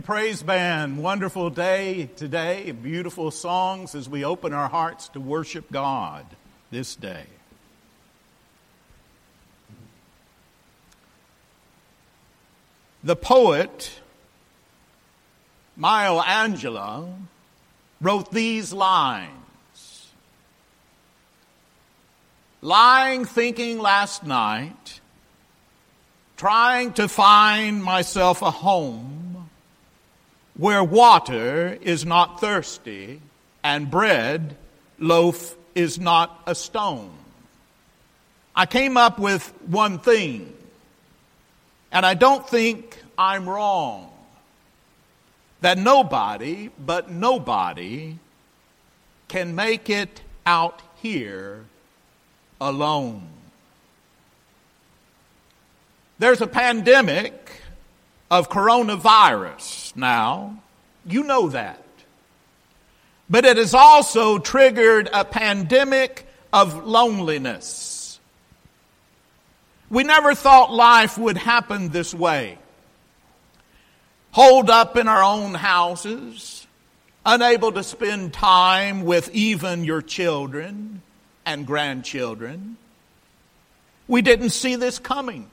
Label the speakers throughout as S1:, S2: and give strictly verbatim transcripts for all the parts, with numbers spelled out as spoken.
S1: Praise band, wonderful day today, beautiful songs as we open our hearts to worship God this day. The poet Maya Angelou wrote these lines. Lying thinking last night, trying to find myself a home where water is not thirsty and bread loaf is not a stone. I came up with one thing, and I don't think I'm wrong, that nobody but nobody can make it out here alone. There's a pandemic of coronavirus now. You know that. But it has also triggered a pandemic of loneliness. We never thought life would happen this way. Holed up in our own houses, unable to spend time with even your children and grandchildren. We didn't see this coming.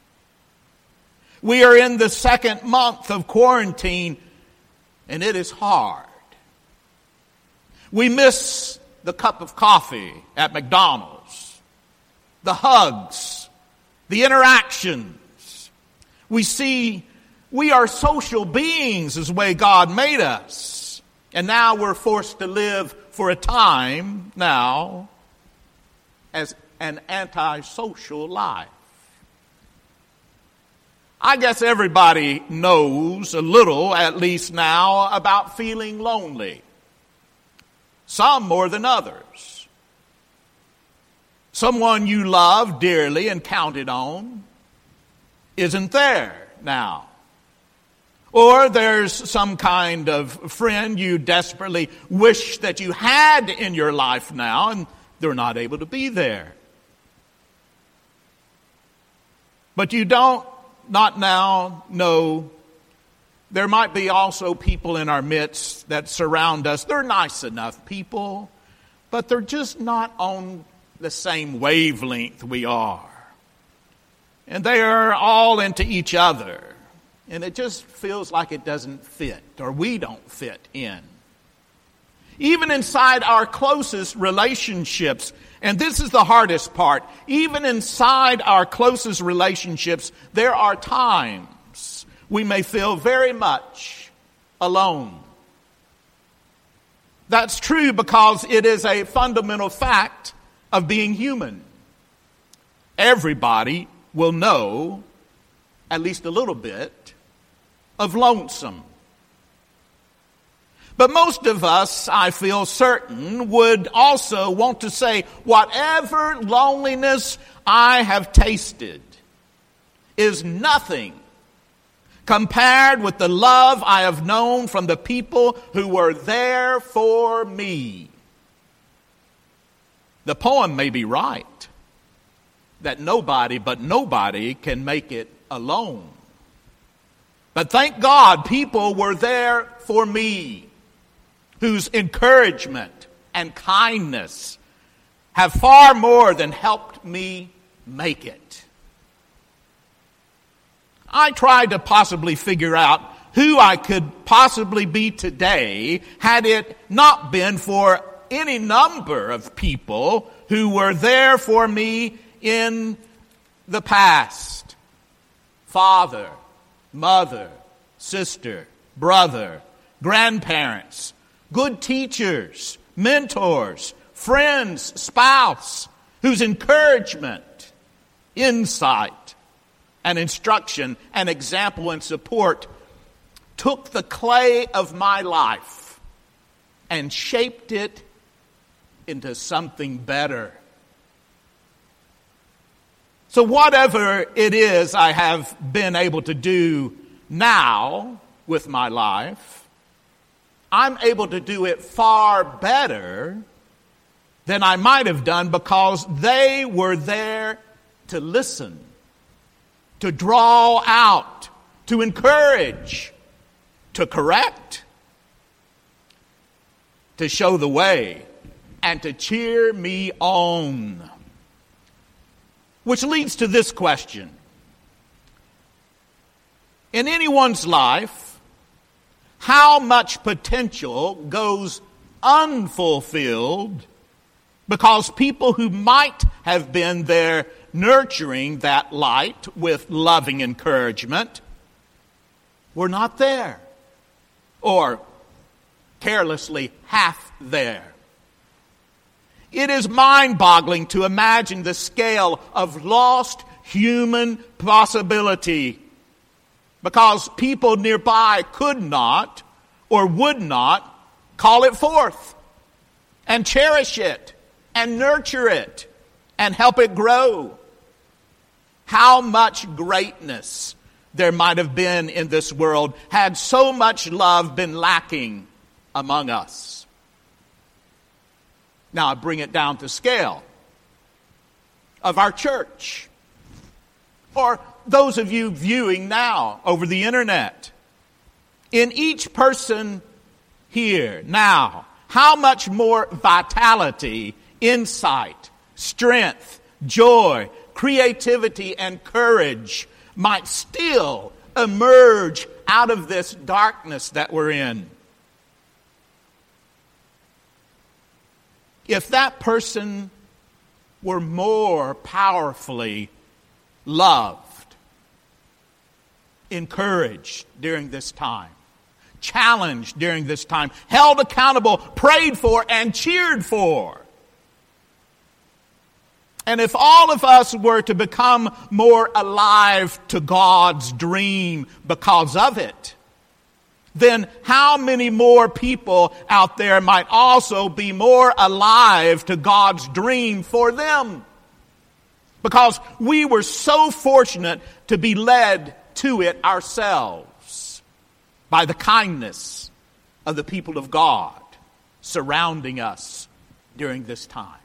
S1: We are in the second month of quarantine, and it is hard. We miss the cup of coffee at McDonald's, the hugs, the interactions. We see we are social beings as the way God made us, and now we're forced to live for a time now as an antisocial life. I guess everybody knows a little, at least now, about feeling lonely. Some more than others. Someone you love dearly and counted on isn't there now. Or there's some kind of friend you desperately wish that you had in your life now, and they're not able to be there. But you don't Not now, no. There might be also people in our midst that surround us. They're nice enough people, but they're just not on the same wavelength we are. And they are all into each other. And it just feels like it doesn't fit, or we don't fit in. Even inside our closest relationships, and this is the hardest part, even inside our closest relationships, there are times we may feel very much alone. That's true because it is a fundamental fact of being human. Everybody will know at least a little bit of lonesome. But most of us, I feel certain, would also want to say, whatever loneliness I have tasted is nothing compared with the love I have known from the people who were there for me. The poem may be right, that nobody but nobody can make it alone. But thank God people were there for me, whose encouragement and kindness have far more than helped me make it. I tried to possibly figure out who I could possibly be today had it not been for any number of people who were there for me in the past. Father, mother, sister, brother, grandparents, good teachers, mentors, friends, spouse, whose encouragement, insight, and instruction, and example and support took the clay of my life and shaped it into something better. So whatever it is I have been able to do now with my life, I'm able to do it far better than I might have done because they were there to listen, to draw out, to encourage, to correct, to show the way, and to cheer me on. Which leads to this question. In anyone's life, how much potential goes unfulfilled because people who might have been there nurturing that light with loving encouragement were not there, or carelessly half there? It is mind-boggling to imagine the scale of lost human possibility because people nearby could not or would not call it forth and cherish it and nurture it and help it grow. How much greatness there might have been in this world had so much love been lacking among us. Now I bring it down to scale of our church, or those of you viewing now over the internet. In each person here now, how much more vitality, insight, strength, joy, creativity, and courage might still emerge out of this darkness that we're in. If that person were more powerfully loved, encouraged during this time, challenged during this time, held accountable, prayed for, and cheered for. And if all of us were to become more alive to God's dream because of it, then how many more people out there might also be more alive to God's dream for them? Because we were so fortunate to be led to it ourselves by the kindness of the people of God surrounding us during this time.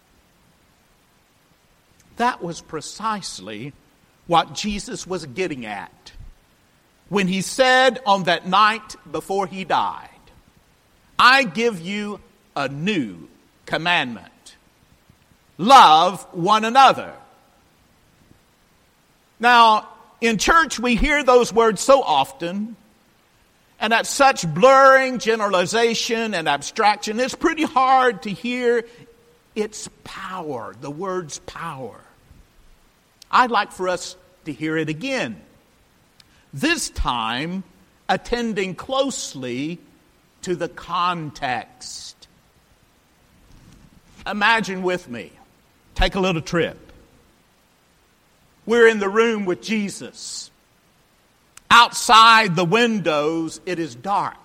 S1: That was precisely what Jesus was getting at when he said on that night before he died, I give you a new commandment. Love one another. Now, in church we hear those words so often, and at such blurring generalization and abstraction, it's pretty hard to hear its power, the word's power. I'd like for us to hear it again. This time, attending closely to the context. Imagine with me, take a little trip. We're in the room with Jesus. Outside the windows, it is dark.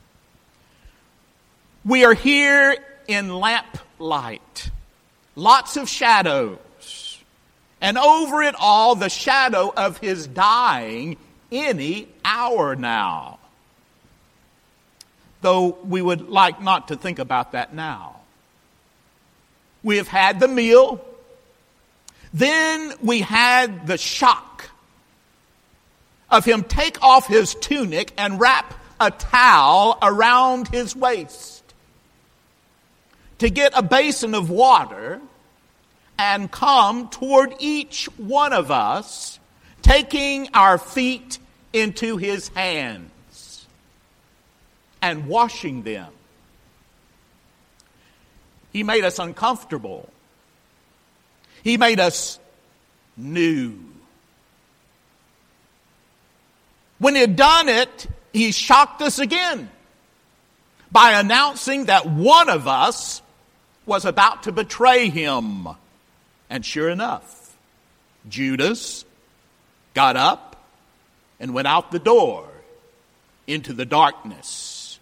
S1: We are here in lamplight, lots of shadows. And over it all, the shadow of his dying any hour now. Though we would like not to think about that now. We have had the meal. Then we had the shock of him take off his tunic and wrap a towel around his waist to get a basin of water and come toward each one of us, taking our feet into his hands and washing them. He made us uncomfortable. He made us new. When he had done it, he shocked us again by announcing that one of us was about to betray him. And sure enough, Judas got up and went out the door into the darkness.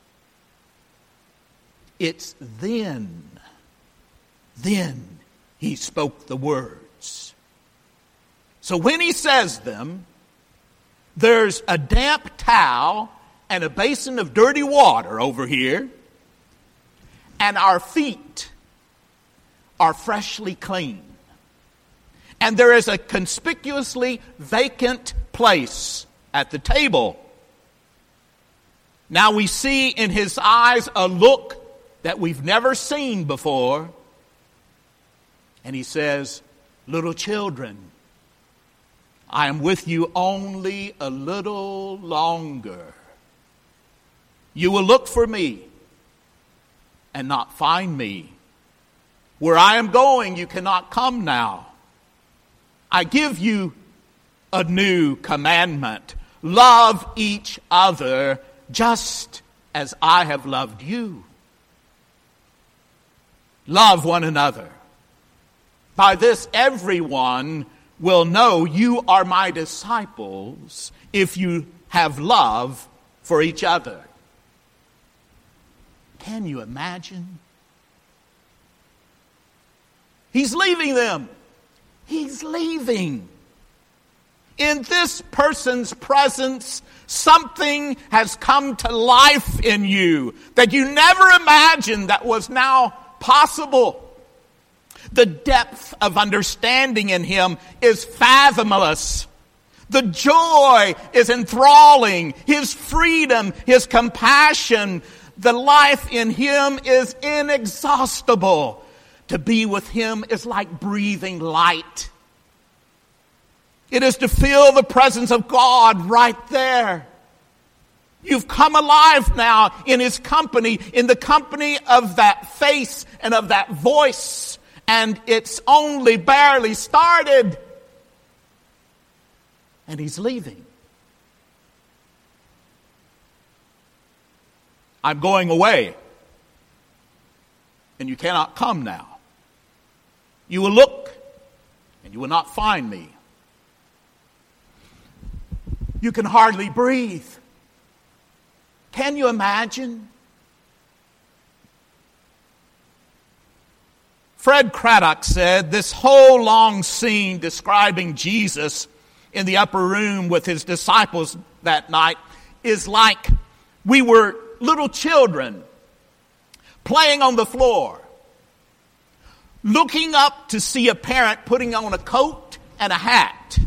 S1: It's then, then he spoke the words. So when he says them, there's a damp towel and a basin of dirty water over here, and our feet are freshly clean. And there is a conspicuously vacant place at the table. Now we see in his eyes a look that we've never seen before. And he says, little children, I am with you only a little longer. You will look for me and not find me. Where I am going, you cannot come now. I give you a new commandment. Love each other just as I have loved you. Love one another. By this, everyone will know you are my disciples if you have love for each other. Can you imagine? He's leaving them. He's leaving. In this person's presence, something has come to life in you that you never imagined that was now possible. The depth of understanding in him is fathomless. The joy is enthralling. His freedom, his compassion, the life in him is inexhaustible. To be with him is like breathing light. It is to feel the presence of God right there. You've come alive now in his company, in the company of that face and of that voice. And it's only barely started. And he's leaving. I'm going away. And you cannot come now. You will look and you will not find me. You can hardly breathe. Can you imagine? Fred Craddock said this whole long scene describing Jesus in the upper room with his disciples that night is like we were little children playing on the floor, looking up to see a parent putting on a coat and a hat.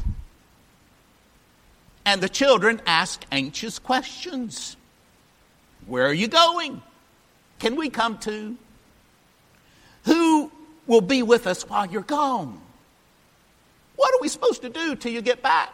S1: And the children ask anxious questions. Where are you going? Can we come too? Who will be with us while you're gone? What are we supposed to do till you get back?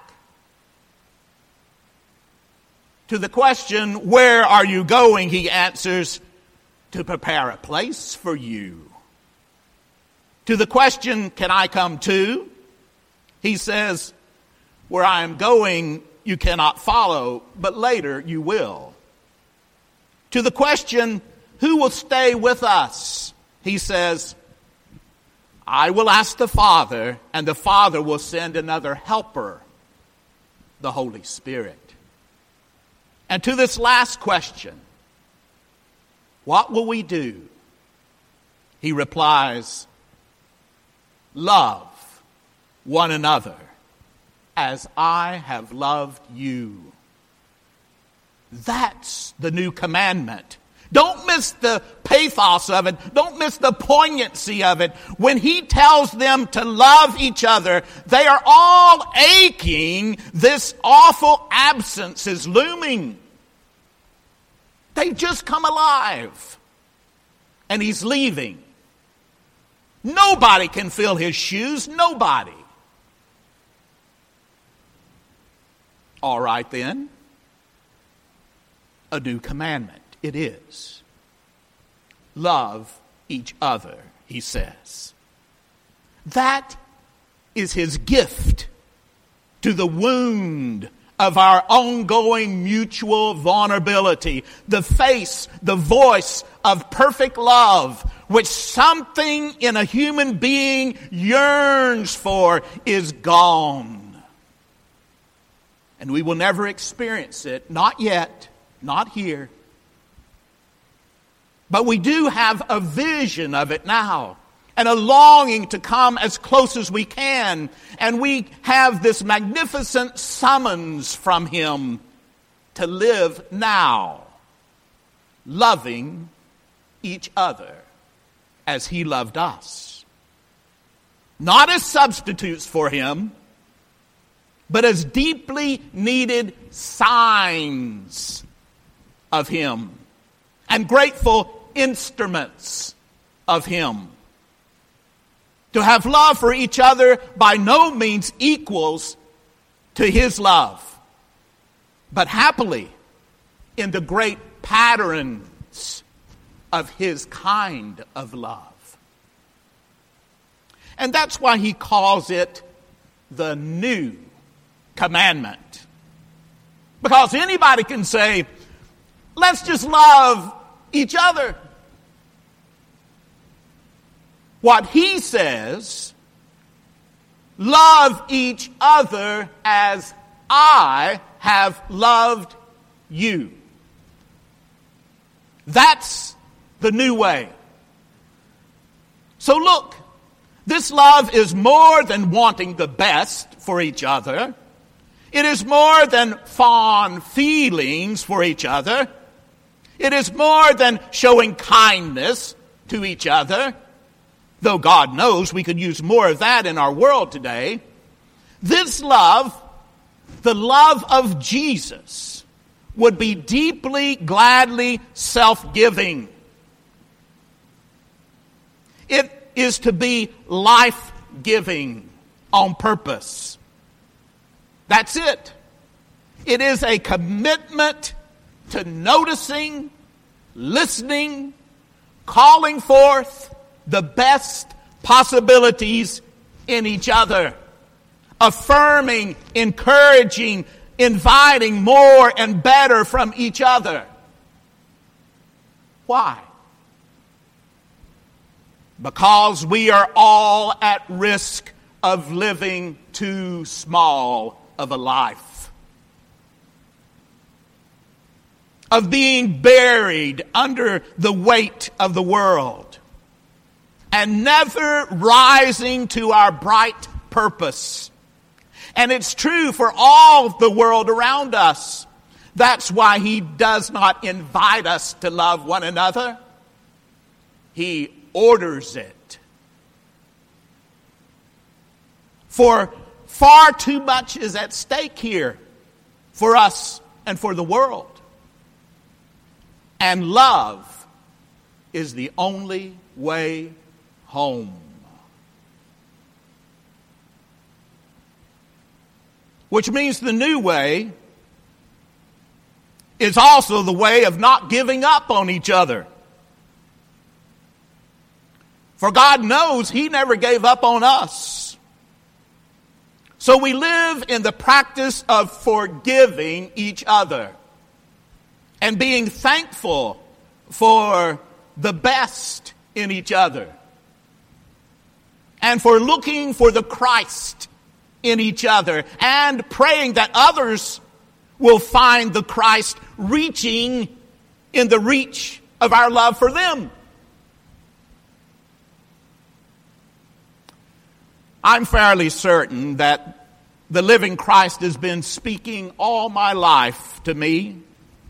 S1: To the question, where are you going? He answers, to prepare a place for you. To the question, can I come too? He says, where I am going, you cannot follow, but later you will. To the question, who will stay with us? He says, I will ask the Father, and the Father will send another helper, the Holy Spirit. And to this last question, what will we do? He replies, love one another as I have loved you. That's the new commandment. Don't miss the pathos of it. Don't miss the poignancy of it. When he tells them to love each other, they are all aching. This awful absence is looming. They've just come alive. And he's leaving. Nobody can fill his shoes. Nobody. All right then. A new commandment it is. Love each other, he says. That is his gift to the wound of our ongoing mutual vulnerability. The face, the voice of perfect love, which something in a human being yearns for, is gone. And we will never experience it, not yet, not here. But we do have a vision of it now, and a longing to come as close as we can. And we have this magnificent summons from him to live now, loving each other as he loved us. Not as substitutes for him, but as deeply needed signs of Him and grateful instruments of Him. To have love for each other by no means equals to His love, but happily in the great patterns of His kind of love. And that's why He calls it the new commandment. Because anybody can say, let's just love each other. What He says, love each other as I have loved you. That's the new way. So look, this love is more than wanting the best for each other. It is more than fond feelings for each other. It is more than showing kindness to each other, though God knows we could use more of that in our world today. This love, the love of Jesus, would be deeply, gladly self-giving. It is to be life-giving on purpose. That's it. It is a commitment to noticing, listening, calling forth the best possibilities in each other, affirming, encouraging, inviting more and better from each other. Why? Because we are all at risk of living too small of a life, of being buried under the weight of the world and never rising to our bright purpose. And it's true for all the world around us. That's why He does not invite us to love one another. He orders it. For far too much is at stake here for us and for the world. And love is the only way home. Which means the new way is also the way of not giving up on each other. For God knows He never gave up on us. So we live in the practice of forgiving each other and being thankful for the best in each other and for looking for the Christ in each other and praying that others will find the Christ reaching in the reach of our love for them. I'm fairly certain that the living Christ has been speaking all my life to me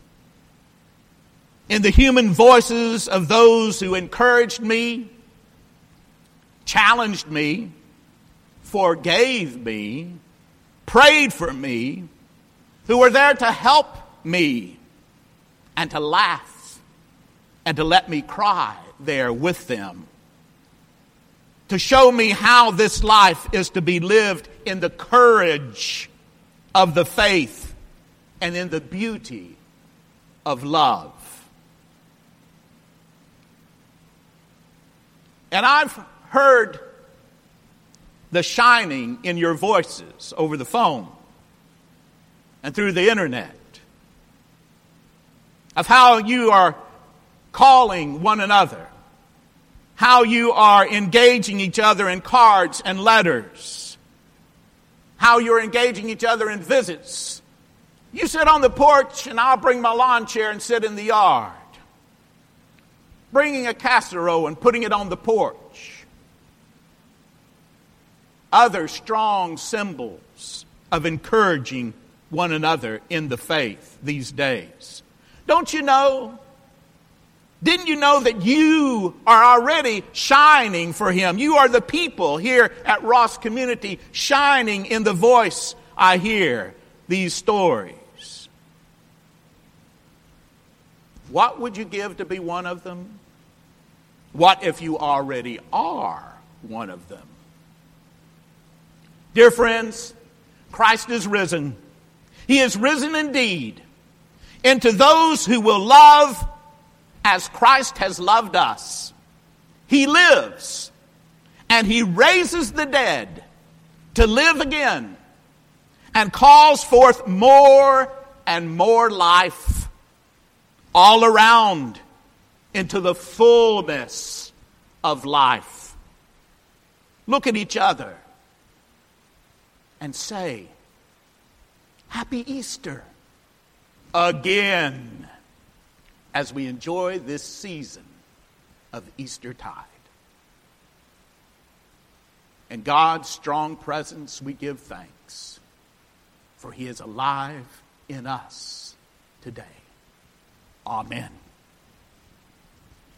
S1: in the human voices of those who encouraged me, challenged me, forgave me, prayed for me, who were there to help me and to laugh and to let me cry there with them, to show me how this life is to be lived in the courage of the faith and in the beauty of love. And I've heard the shining in your voices over the phone and through the internet of how you are calling one another, how you are engaging each other in cards and letters, how you're engaging each other in visits. You sit on the porch and I'll bring my lawn chair and sit in the yard, bringing a casserole and putting it on the porch. Other strong symbols of encouraging one another in the faith these days. Don't you know? Didn't you know that you are already shining for Him? You are the people here at Ross Community shining in the voice I hear these stories. What would you give to be one of them? What if you already are one of them? Dear friends, Christ is risen. He is risen indeed. And to those who will love as Christ has loved us, He lives and He raises the dead to live again and calls forth more and more life all around into the fullness of life. Look at each other and say, Happy Easter again as we enjoy this season of Eastertide. In God's strong presence we give thanks, for He is alive in us today. Amen.